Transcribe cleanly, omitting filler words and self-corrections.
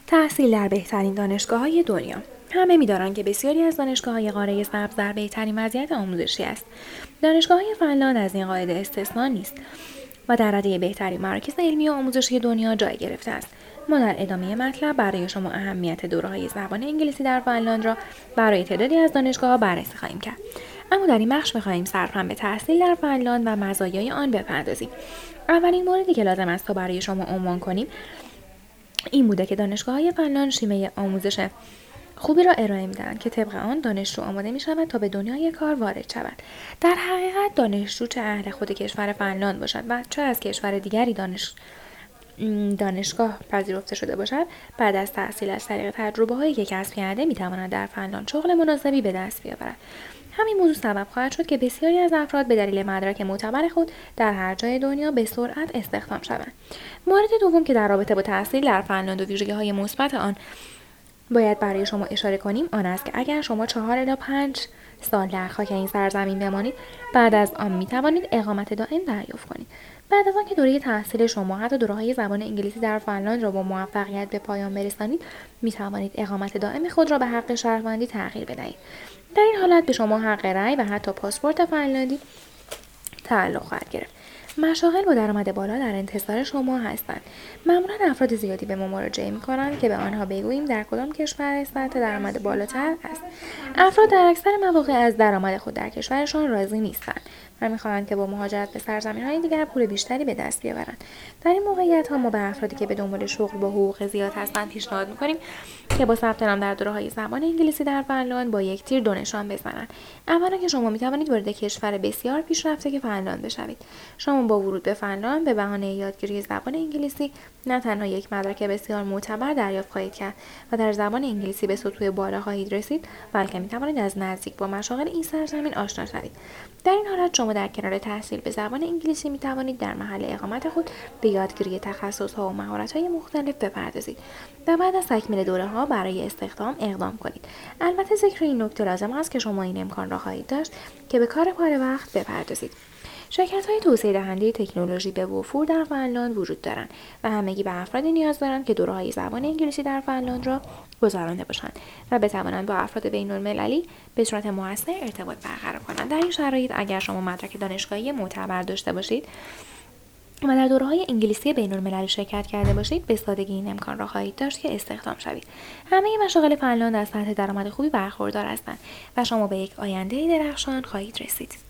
تحصیل در بهترین دانشگاه‌های دنیا. همه می‌دانند که بسیاری از دانشگاه‌های قاره سبز در بهترین وضعیت آموزشی است. دانشگاه‌های فنلاند از این قاعده استثنا نیست و در رده بهترین مراکز علمی و آموزشی دنیا جای گرفته است. ما در ادامه مطلب برای شما اهمیت دوره‌های زبان انگلیسی در فنلاند را برای تعدادی از دانشگاه‌ها بررسی خواهیم کرد. اما در این بخش می‌خواهیم صرفاً به تحصیل در فنلاند و مزایای آن بپردازیم. اولین موردی که لازم است تا برای شما عنوان کنیم این بوده که دانشگاه‌های فنلاند شیوه آموزش خوبی را ارائه می‌دهند که طبق آن دانشجو آماده می‌شود تا به دنیای کار وارد شود. در حقیقت دانشجو چه اهل خود کشور فنلاند باشد و چه از کشور دیگری دانشگاه پذیرفته شده باشد، بعد از تحصیل از طریق تجربه‌هایی که کسب کرده می‌تواند در فنلاند شغل مناسبی به دست بیاورد. همین موضوع سبب خواهد شد که بسیاری از افراد به دلیل مدرک معتبر خود در هر جای دنیا به سرعت استخدام شوند. مورد دوم که در رابطه با تحصیل در فنلاند و ویژگی‌های مثبت آن باید برای شما اشاره کنیم آن است که اگر شما 4 الی 5 سال در خاک این سرزمین بمانید، بعد از آن می توانید اقامت دائم دریافت کنید. بعد از آن که دوره تحصیل شما حتی دوره‌های زبان انگلیسی در فنلاند را با موفقیت به پایان برسانید، می توانید اقامت دائم خود را به حق شهروندی تغییر بدهید. در این حالت به شما حق رأی و حتی پاسپورت فنلاندی تعلق خواهد گرفت. مشاغل با درآمد بالا در انتظار شما هستند. معمولا افراد زیادی به ما مراجعه می‌کنند که به آنها بگوییم در کدام کشور سطح درآمد بالاتر است. افراد در اکثر مواقع از درآمد خود در کشورشان راضی نیستند و می‌خواهند که با مهاجرت به سرزمین‌های دیگر پول بیشتری به دست بیاورند. در این موقعیت‌ها ما به افرادی که به دنبال شغل با حقوق زیاد هستند پیشنهاد می‌کنیم که با ثبت نام در دوره‌های زبان انگلیسی در فنلاند با یک تیر دو نشان بزنند. اولا که شما می‌توانید وارد کشور بسیار پیشرفته که فنلاند بشوید. شما با ورود به فنلاند به بهانه یادگیری زبان انگلیسی نه تنها یک مدرک بسیار معتبر دریافت خواهید کرد و در زبان انگلیسی به سطوح بالا خواهید رسید، بلکه می‌توانید از نزدیک با مشاغل این سرزمین آشنا شوید. در این حالت شما در کنار تحصیل به زبان انگلیسی می‌توانید در محل اقامت خود به یادگیری تخصص‌ها و مهارت‌های مختلف بپردازید و بعد از تکمیل دوره‌ها برای استخدام اقدام کنید. البته ذکر این نکته لازم است که شما این امکان را خواهید داشت که به کار پاره وقت بپردازید. شرکت‌های توسعه دهنده تکنولوژی به وفور در فنلاند وجود دارند و همگی به افرادی نیاز دارند که دوره‌های زبان انگلیسی در فنلاند را گذرانده باشند و بتوانند با افراد بین‌المللی به صورت مؤثر ارتباط برقرار کنند. در این شرایط اگر شما مدرک دانشگاهی معتبر داشته باشید و در دوره‌های انگلیسی بین‌المللی شرکت کرده باشید، به سادگی این امکان را خواهید داشت که استخدام شوید. همه مشاغل فنلاند از سطح درآمد خوبی برخوردار هستند و شما به یک آینده درخشان خواهید رسید.